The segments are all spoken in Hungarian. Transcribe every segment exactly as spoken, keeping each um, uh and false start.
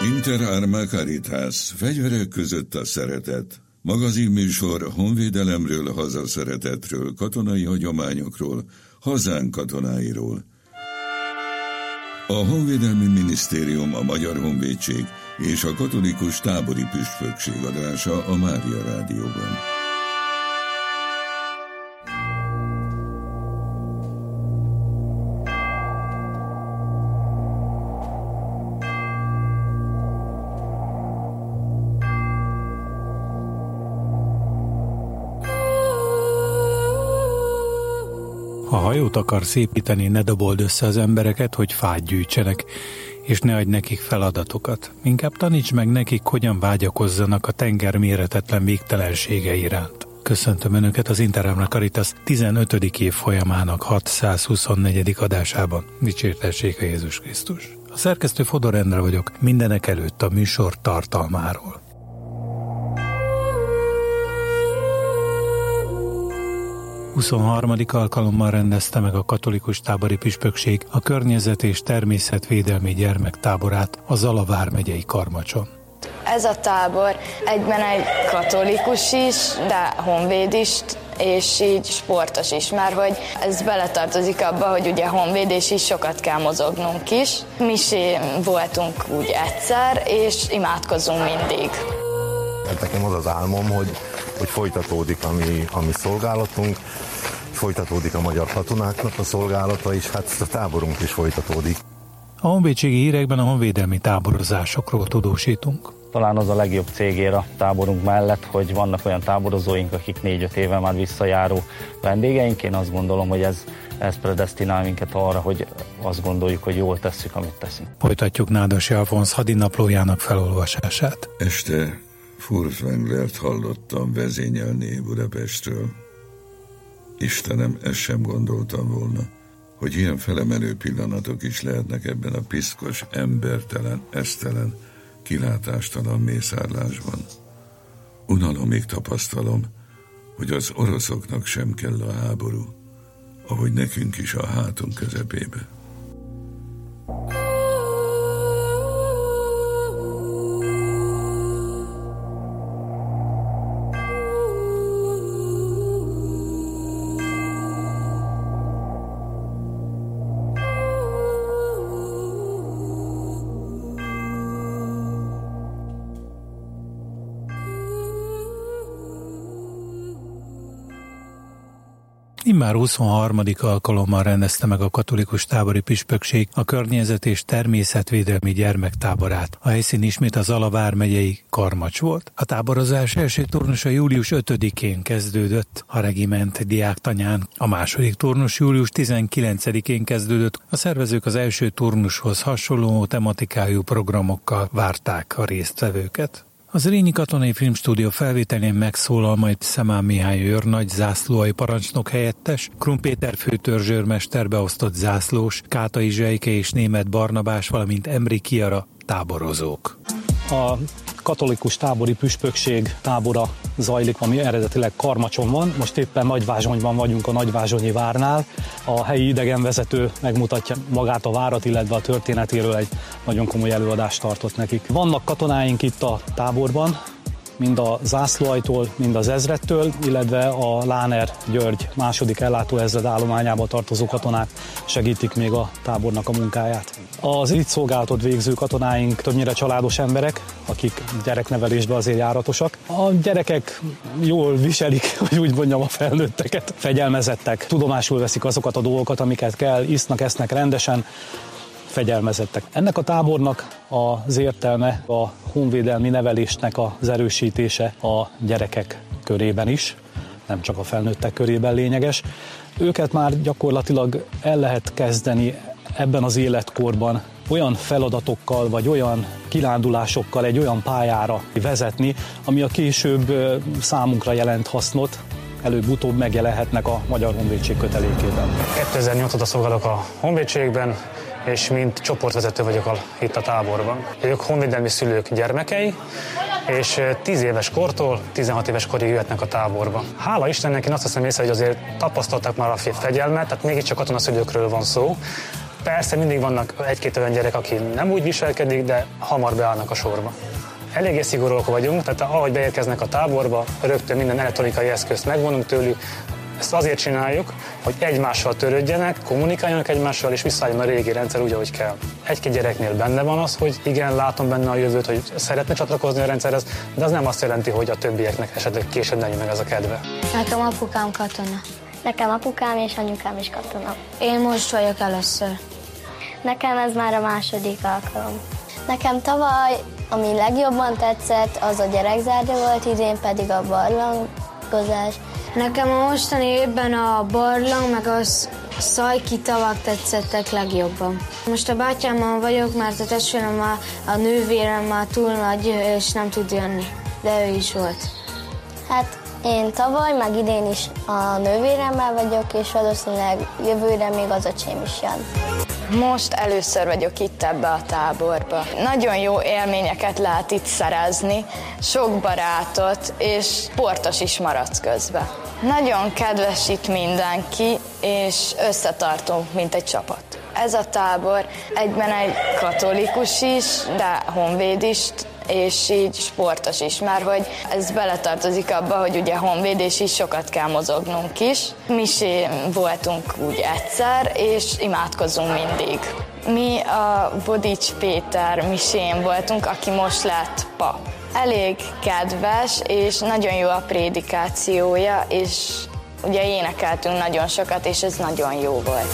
Inter Arma Caritas, fegyverek között a szeretet. Magazinműsor honvédelemről, hazaszeretetről, katonai hagyományokról, hazánk katonáiról. A Honvédelmi Minisztérium, a Magyar Honvédség és a Katolikus Tábori Püspökség adása a Mária Rádióban. Ha hajót akarsz építeni, ne dobold össze az embereket, hogy fát gyűjtsenek, és ne adj nekik feladatokat. Inkább taníts meg nekik, hogyan vágyakozzanak a tenger méretetlen végtelensége iránt. Köszöntöm Önöket az Inter Arma Caritas tizenötödik év folyamának hatszázhuszonnegyedik adásában. Dicsértessék a Jézus Krisztus. A szerkesztő Fodor Endre vagyok, mindenek előtt a műsor tartalmáról. huszonharmadik alkalommal rendezte meg a Katolikus Tábori Püspökség a környezet- és természetvédelmi gyermektáborát a Zala vármegyei Karmacson. Ez a tábor egyben egy katolikus is, de honvéd is, és így sportos is, mert hogy ez beletartozik abba, hogy ugye honvéd, és is sokat kell mozognunk is. Misé voltunk úgy egyszer, és imádkozunk mindig. Nekem az az álmom, hogy, hogy folytatódik a mi, a mi szolgálatunk, folytatódik a magyar katonáknak a szolgálata, és hát a táborunk is folytatódik. A honvédségi hírekben a honvédelmi táborozásokról tudósítunk. Talán az a legjobb cégér a táborunk mellett, hogy vannak olyan táborozóink, akik négy-öt éve már visszajáró vendégeink. Én azt gondolom, hogy ez, ez predesztinál minket arra, hogy azt gondoljuk, hogy jól tesszük, amit teszünk. Folytatjuk Nádasi Alfonz hadinaplójának felolvasását. Este Furtwänglert hallottam vezényelni Budapestről. Istenem, ezt sem gondoltam volna, hogy ilyen felemelő pillanatok is lehetnek ebben a piszkos, embertelen, esztelen, kilátástalan mészárlásban. Unalomig tapasztalom, hogy az oroszoknak sem kell a háború, ahogy nekünk is a hátunk közepébe. Immár huszonharmadik alkalommal rendezte meg a Katolikus Tábori Püspökség a környezet- és természetvédelmi gyermektáborát. A helyszín ismét az Zala vármegyei Karmacs volt. A táborozás első turnusa július ötödikén kezdődött a regiment diáktanyán. A második turnus július tizenkilencedikén kezdődött. A szervezők az első turnushoz hasonló tematikájú programokkal várták a résztvevőket. Az Rényi Katonai Filmstúdió felvételén megszólal majd Szemán Mihály őrnagy, zászlóalj parancsnok helyettes, Krum Péter főtörzsőrmester, beosztott zászlós, Kátai Zsejke és Németh Barnabás, valamint Emri Kiara táborozók. A Katolikus Tábori Püspökség tábora zajlik, ami eredetileg Karmacson van. Most éppen Nagyvázsonyban vagyunk, a Nagyvázsonyi várnál. A helyi idegenvezető megmutatja magát a várat, illetve a történetéről egy nagyon komoly előadást tartott nekik. Vannak katonáink itt a táborban, mind a zászlóajtól, mind az ezredtől, illetve a Láner György második ellátóezred állományába tartozó katonák segítik még a tábornak a munkáját. Az itt szolgálatot végző katonáink többnyire családos emberek, akik gyereknevelésben azért járatosak. A gyerekek jól viselik, hogy úgy mondjam, a felnőtteket. Fegyelmezettek, tudomásul veszik azokat a dolgokat, amiket kell, isznak, esznek rendesen, fegyelmezettek. Ennek a tábornak az értelme a honvédelmi nevelésnek az erősítése a gyerekek körében is, nem csak a felnőttek körében lényeges. Őket már gyakorlatilag el lehet kezdeni ebben az életkorban olyan feladatokkal, vagy olyan kirándulásokkal egy olyan pályára vezetni, ami a később számunkra jelent hasznot, előbb-utóbb megjelenhetnek a Magyar Honvédség kötelékében. kétezer-nyolc óta szolgálok a honvédségben, és mint csoportvezető vagyok a, itt a táborban. Ők honvédelmi szülők gyermekei, és tíz éves kortól tizenhat éves korig jöhetnek a táborba. Hála Istennek, én azt hiszem észre, hogy azért tapasztaltak már a fegyelmet, tehát mégiscsak katonaszülőkről van szó. Persze mindig vannak egy-két olyan gyerek, aki nem úgy viselkedik, de hamar beállnak a sorba. Eléggé szigorúak vagyunk, tehát ahogy beérkeznek a táborba, rögtön minden elektronikai eszközt megvonunk tőlük. Ezt azért csináljuk, hogy egymással törődjenek, kommunikáljanak egymással, és visszaálljon a régi rendszer úgy, ahogy kell. Egy-két gyereknél benne van az, hogy igen, látom benne a jövőt, hogy szeretne csatlakozni a rendszerhez, de az nem azt jelenti, hogy a többieknek esetleg később ne jön meg ez a kedve. Nekem apukám katona. Nekem apukám és anyukám is katona. Én most vagyok először. Nekem ez már a második alkalom. Nekem tavaly, ami legjobban tetszett, az a gyerekzárda volt, idén pedig a barlangozás. Nekem a mostani évben a barlang, meg a szajki tavak tetszettek legjobban. Most a bátyámmal vagyok, mert a testvérem, a, a nővérem már túl nagy, és nem tud jönni, de ő is volt. Hát én tavaly, meg idén is a nővéremmel vagyok, és valószínűleg jövőre még az öcsém is jön. Most először vagyok itt ebbe a táborba. Nagyon jó élményeket lehet itt szerezni, sok barátot, és sportos is maradsz közben. Nagyon kedves itt mindenki, és összetartunk, mint egy csapat. Ez a tábor egyben egy katolikus is, de honvéd is, és így sportos is, mert hogy ez beletartozik abba, hogy ugye honvéd, és sokat kell mozognunk is. Misén voltunk úgy egyszer, és imádkozunk mindig. Mi a Bodics Péter misén voltunk, aki most lett pap. Elég kedves, és nagyon jó a prédikációja, és ugye énekeltünk nagyon sokat, és ez nagyon jó volt.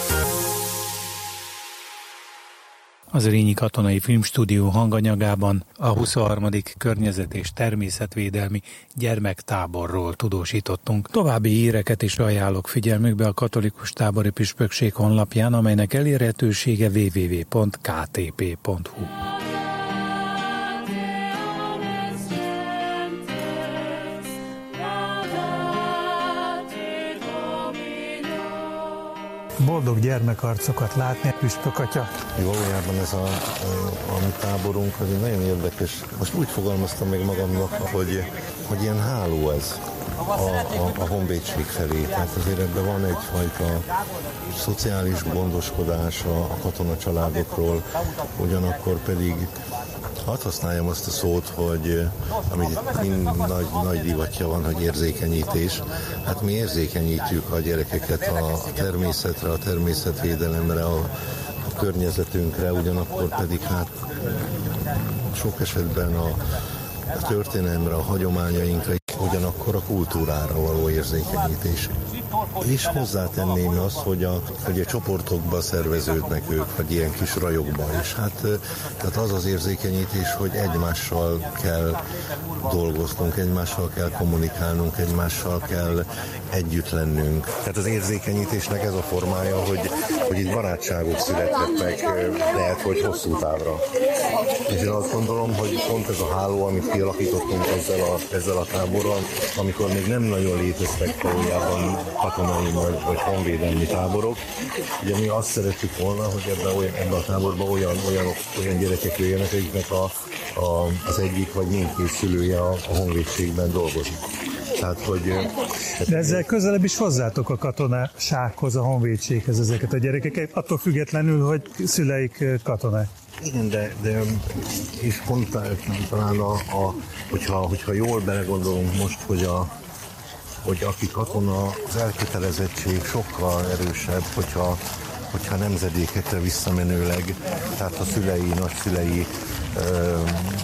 Az Rényi Katonai Filmstúdió hanganyagában a huszonharmadik környezet- és természetvédelmi gyermektáborról tudósítottunk. További híreket is ajánlok figyelmükbe a Katolikus Tábori Püspökség honlapján, amelynek elérhetősége double-u double-u double-u pont k t p pont h u. Boldog gyermekarcokat látni, püspök atya. Valójában ez a, a, a mi táborunk, az egy nagyon érdekes. Most úgy fogalmaztam meg magamnak, hogy, hogy ilyen háló ez a, a, a honvédség felé. Tehát azért ebben van egyfajta szociális gondoskodás a, a katonacsaládokról, ugyanakkor pedig hadd használjam azt a szót, hogy amit mind nagy, nagy divatja van, hogy érzékenyítés. Hát mi érzékenyítjük a gyerekeket a természetre, a természetvédelemre, a, a környezetünkre, ugyanakkor pedig hát sok esetben a, a történelemre, a hagyományainkra, ugyanakkor a kultúrára való érzékenyítés. És hozzátenném azt, hogy a, hogy a csoportokba szerveződnek ők, vagy ilyen kis rajokba. És hát tehát az az érzékenyítés, hogy egymással kell dolgoznunk, egymással kell kommunikálnunk, egymással kell együtt lennünk. Tehát az érzékenyítésnek ez a formája, hogy, hogy itt barátságok születnek meg, lehet, hogy hosszú távra. És én azt gondolom, hogy pont ez a háló, amit kialakítottunk ezzel a, ezzel a táborral, amikor még nem nagyon léteztek valójában katonai vagy, vagy honvédelmi táborok. Ugye mi azt szerettük volna, hogy ebben, olyan, ebben a táborban olyan, olyan, olyan gyerekek jöjjenek, akiknek a, a, az egyik vagy mindkét szülője a, a honvédségben dolgozik. Tehát, hogy, de ezzel közelebb is hozzátok a katonasághoz, a honvédséghez ezeket a gyerekeket, attól függetlenül, hogy szüleik katonák. Igen, de, de és pont talán, a, a, hogyha, hogyha jól belegondolunk most, hogy a hogy aki katona, az elkötelezettség sokkal erősebb, hogyha, hogyha nemzedékekre visszamenőleg, tehát a szülei, nagyszülei ö,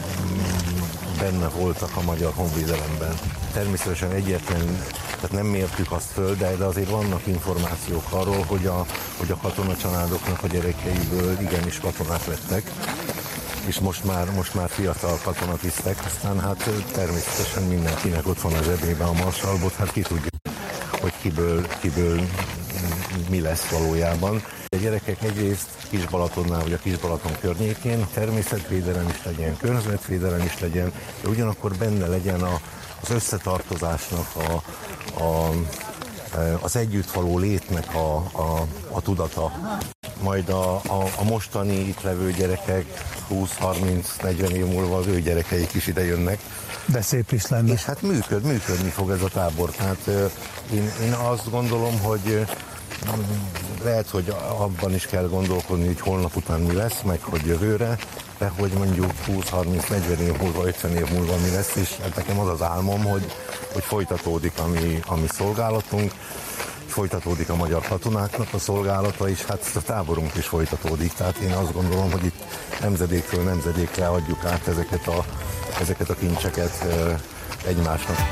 benne voltak a magyar honvédelemben. Természetesen egyetlen, tehát nem mértük azt föl, de, de azért vannak információk arról, hogy a, hogy a katonacsaládoknak a gyerekeiből igenis katonák lettek, és most már, most már fiatal katonatisztek, aztán hát természetesen mindenkinek ott van a zsebében a marsalbot, hát ki tudja, hogy kiből, kiből mi lesz valójában. A gyerekek egyrészt Kis-Balatonnál vagy a Kis-Balaton környékén természetvédelem is legyen, környezetvédelem is legyen, de ugyanakkor benne legyen a, az összetartozásnak, a, a, az együttvaló létnek a, a, a tudata. Majd a, a, a mostani itt levő gyerekek húsz, harminc, negyven év múlva az ő gyerekeik is ide jönnek. De szép is lenne. És hát működ, működni fog ez a tábor. Tehát én, én azt gondolom, hogy, lehet, hogy abban is kell gondolkodni, hogy holnap után mi lesz, meg hogy jövőre, de hogy mondjuk húsz, harminc, negyven év múlva, ötven év múlva mi lesz, és hát nekem az az álmom, hogy, hogy folytatódik a mi, a mi szolgálatunk, folytatódik a magyar katonáknak a szolgálata, és hát a táborunk is folytatódik. Tehát én azt gondolom, hogy itt nemzedékről nemzedékre adjuk át ezeket a, ezeket a kincseket egymásnak.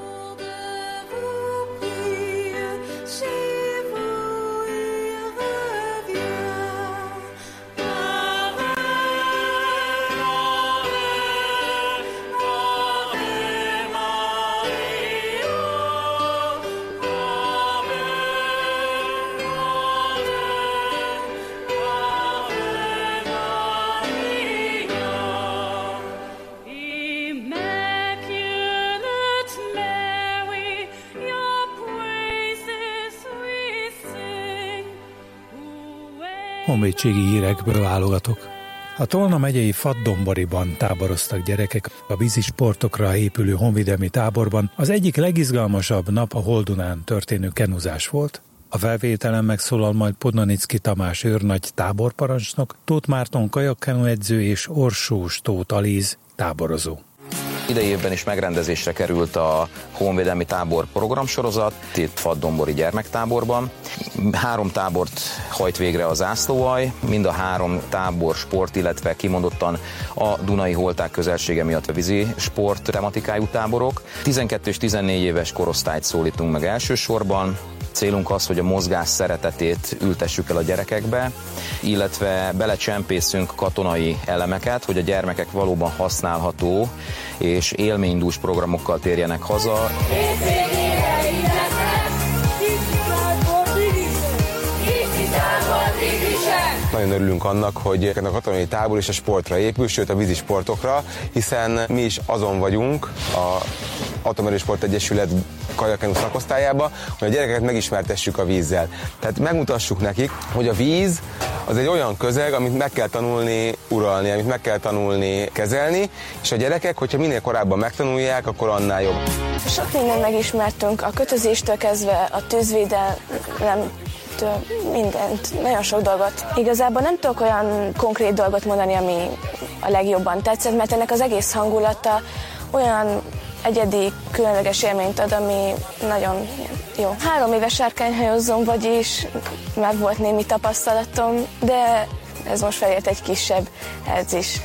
Honvédségi hírekből válogatok. A Tolna megyei Faddonboriban táboroztak gyerekek a vízisportokra épülő honvédelmi táborban. Az egyik legizgalmasabb nap a Holdunán történő kenuzás volt. A felvételen megszólal majd Podnanicki Tamás őrnagy táborparancsnok, Tóth Márton kajakkenu edző és Orsós Tóth Alíz táborozó. Idei évben is megrendezésre került a honvédelmi tábor programsorozat, itt Faddonbori gyermektáborban. Három tábort hajt végre a zászlóalj, mind a három tábor sport, illetve kimondottan a Dunai Holták közelsége miatt a vízi sport tematikájú táborok. tizenkettő és tizennégy éves korosztályt szólítunk meg elsősorban. Célunk az, hogy a mozgás szeretetét ültessük el a gyerekekbe, illetve belecsempészünk katonai elemeket, hogy a gyermekek valóban használható és élménydús programokkal térjenek haza. Nagyon örülünk annak, hogy a katonai tábor és a sportra épül, sőt a vízi sportokra, hiszen mi is azon vagyunk a Atomerő Sport Egyesület kajakkenu szakosztályába, hogy a gyerekeket megismertessük a vízzel. Tehát megmutassuk nekik, hogy a víz az egy olyan közeg, amit meg kell tanulni uralni, amit meg kell tanulni kezelni, és a gyerekek, hogyha minél korábban megtanulják, akkor annál jobb. Sok mindent megismertünk, a kötözéstől kezdve a tűzvédelem, mindent, nagyon sok dolgot. Igazából nem tudok olyan konkrét dolgot mondani, ami a legjobban tetszett, mert ennek az egész hangulata olyan egyedi, különleges élményt ad, ami nagyon jó. Három éves sárkányhajózom, vagyis már volt némi tapasztalatom, de ez most felért egy kisebb edzés.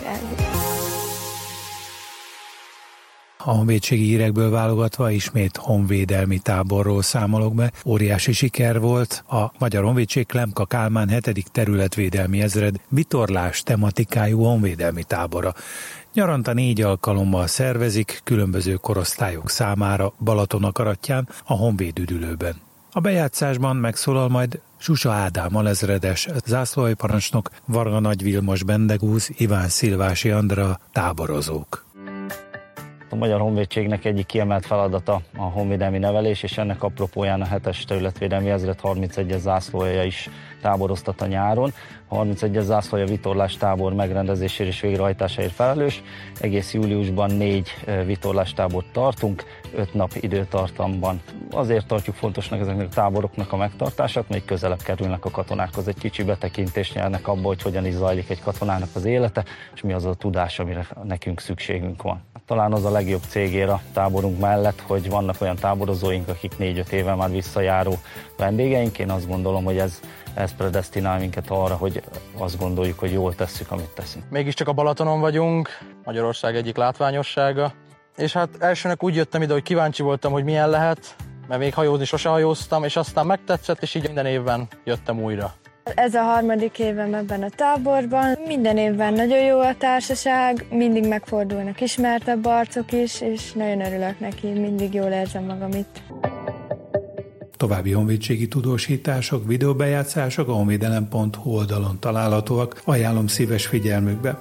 A honvédségi hírekből válogatva ismét honvédelmi táborról számolok be. Óriási siker volt a Magyar Honvédség Klemka Kálmán hetedik területvédelmi ezred vitorlás tematikájú honvédelmi tábora. Nyaranta négy alkalommal szervezik különböző korosztályok számára Balatonakaratján, a Honvéd üdülőben. A bejátszásban megszólal majd Susa Ádám alezredes, zászlóaljparancsnok, Varga Nagy Vilmos Bendegúz, Iván Szilvási Andra táborozók. A Magyar Honvédségnek egyik kiemelt feladata a honvédelmi nevelés, és ennek apropóján a hetes területvédelmi ezred harmincegyes zászlóalja is táboroztat a nyáron. A harmincegyes zászlóalja vitorlás tábor megrendezésére és végrehajtásáért felelős. Egész júliusban négy vitorlástábort tartunk, öt nap időtartamban. Azért tartjuk fontosnak ezeknek a táboroknak a megtartását, mert közelebb kerülnek a katonákhoz, egy kicsi betekintést nyernek abba, hogy hogyan is zajlik egy katonának az élete, és mi az a tudás, amire nekünk szükségünk van. Talán az a legjobb cégér a táborunk mellett, hogy vannak olyan táborozóink, akik négy-öt éve már visszajáró vendégeink. Én azt gondolom, hogy ez, ez predesztinál minket arra, hogy azt gondoljuk, hogy jól tesszük, amit teszünk. Mégiscsak a Balatonon vagyunk, Magyarország egyik látványossága. És hát elsőnek úgy jöttem ide, hogy kíváncsi voltam, hogy milyen lehet, mert még hajózni sose hajóztam, és aztán megtetszett, és így minden évben jöttem újra. Ez a harmadik évem ebben a táborban. Minden évben nagyon jó a társaság, mindig megfordulnak ismertebb arcok is, és nagyon örülök neki, mindig jól érzem magam itt. További honvédségi tudósítások, videóbejátszások a honvédelem pont hu oldalon találhatóak. Ajánlom szíves figyelmükbe.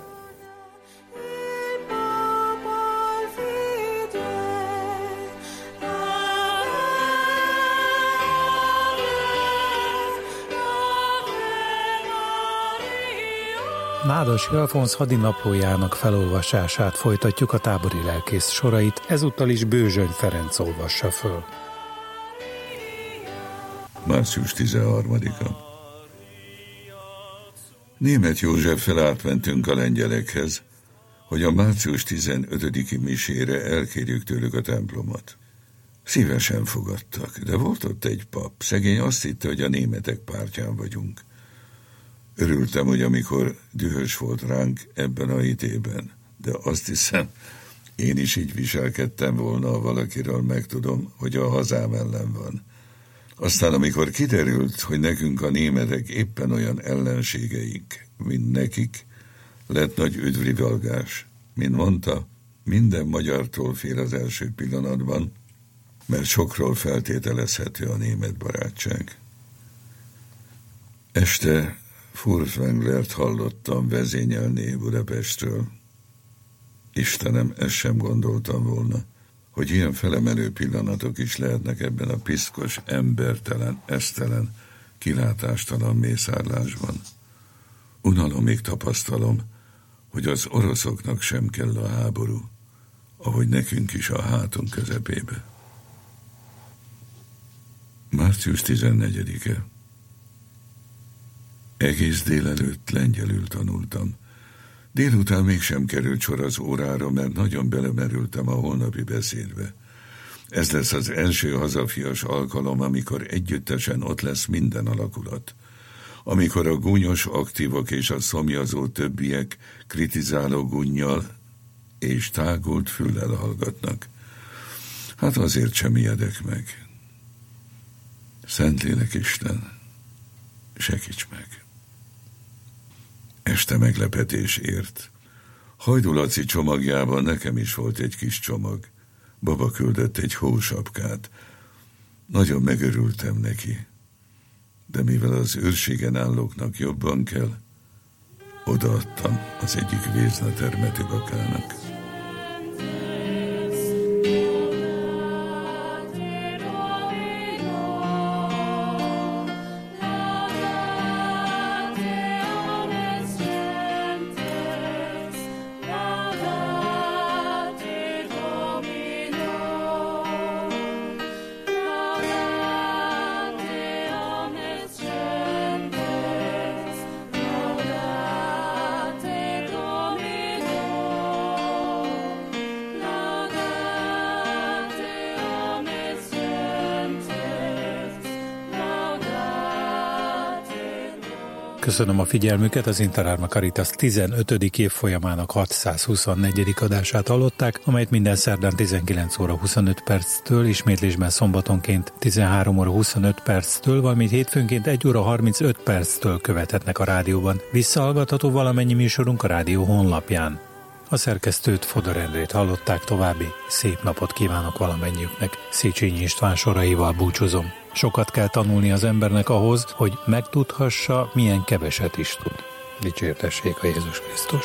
Nádas Alfonz hadinaplójának felolvasását folytatjuk, a tábori lelkész sorait, ezúttal is Bőzsöny Ferenc olvassa föl. március tizenharmadika. Németh Józseffel átmentünk a lengyelekhez, hogy a március tizenötödiki misére elkérjük tőlük a templomot. Szívesen fogadtak, de volt ott egy pap, szegény azt hitte, hogy a németek pártján vagyunk. Örültem, hogy amikor dühös volt ránk ebben a hitében, de azt hiszem, én is így viselkedtem volna, ha valakiről megtudom, hogy a hazám ellen van. Aztán, amikor kiderült, hogy nekünk a németek éppen olyan ellenségeink, mint nekik, lett nagy üdvrivalgás. Mint mondta, minden magyartól fél az első pillanatban, mert sokról feltételezhető a német barátság. Este Furtwänglert hallottam vezényelni Budapestről. Istenem, ezt sem gondoltam volna, hogy ilyen felemelő pillanatok is lehetnek ebben a piszkos, embertelen, esztelen, kilátástalan mészárlásban. Unalomig tapasztalom, hogy az oroszoknak sem kell a háború, ahogy nekünk is a hátunk közepébe. március tizennegyedike. Egész délelőtt lengyelül tanultam. Délután mégsem került sor az órára, mert nagyon belemerültem a holnapi beszédbe. Ez lesz az első hazafias alkalom, amikor együttesen ott lesz minden alakulat. Amikor a gúnyos aktívok és a szomjazó többiek kritizáló gúnnyal és tágult füllel hallgatnak. Hát azért sem ijedek meg. Szentlélek Isten, segíts meg! Este meglepetés ért. Hajdú Laci csomagjában nekem is volt egy kis csomag. Baba küldött egy hósapkát. Nagyon megörültem neki. De mivel az őrségen állóknak jobban kell, odaadtam az egyik Vézna termetű bakának. Köszönöm a figyelmüket, az Interárma Caritas tizenötödik évfolyamának hatszázhuszonnegyedik adását hallották, amelyet minden szerdán tizenkilenc óra huszonöt perctől, ismétlésben szombatonként tizenhárom óra huszonöt perctől, valamint hétfőnként egy óra harmincöt perctől követhetnek a rádióban. Visszahallgatható valamennyi műsorunk a rádió honlapján. A szerkesztőt, Fodor Endrét hallották, további szép napot kívánok valamennyiüknek. Széchenyi István soraival búcsúzom. Sokat kell tanulni az embernek ahhoz, hogy megtudhassa, milyen keveset is tud. Dicsértessék a Jézus Krisztus!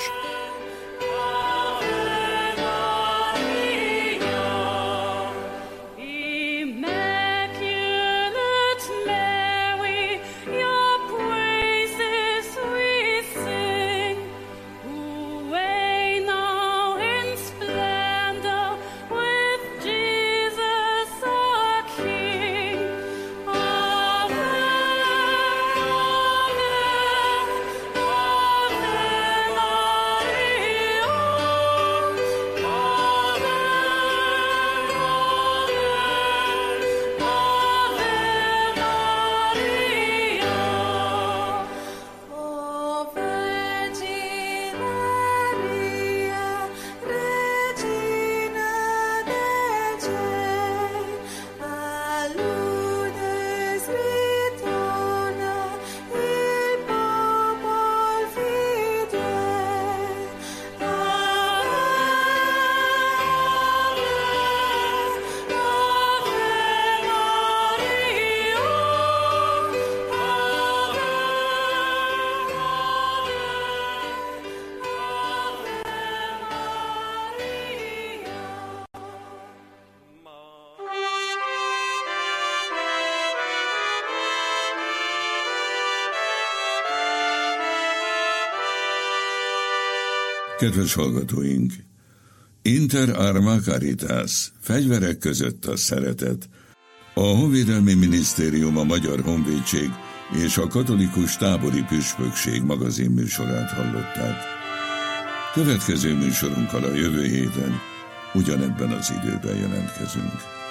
Kedves hallgatóink! Inter Arma Caritas, fegyverek között a szeretet, A Honvédelmi Minisztérium, a Magyar Honvédség és a Katolikus Tábori Püspökség magazinműsorát hallották. Következő műsorunkkal a jövő héten ugyanebben az időben jelentkezünk.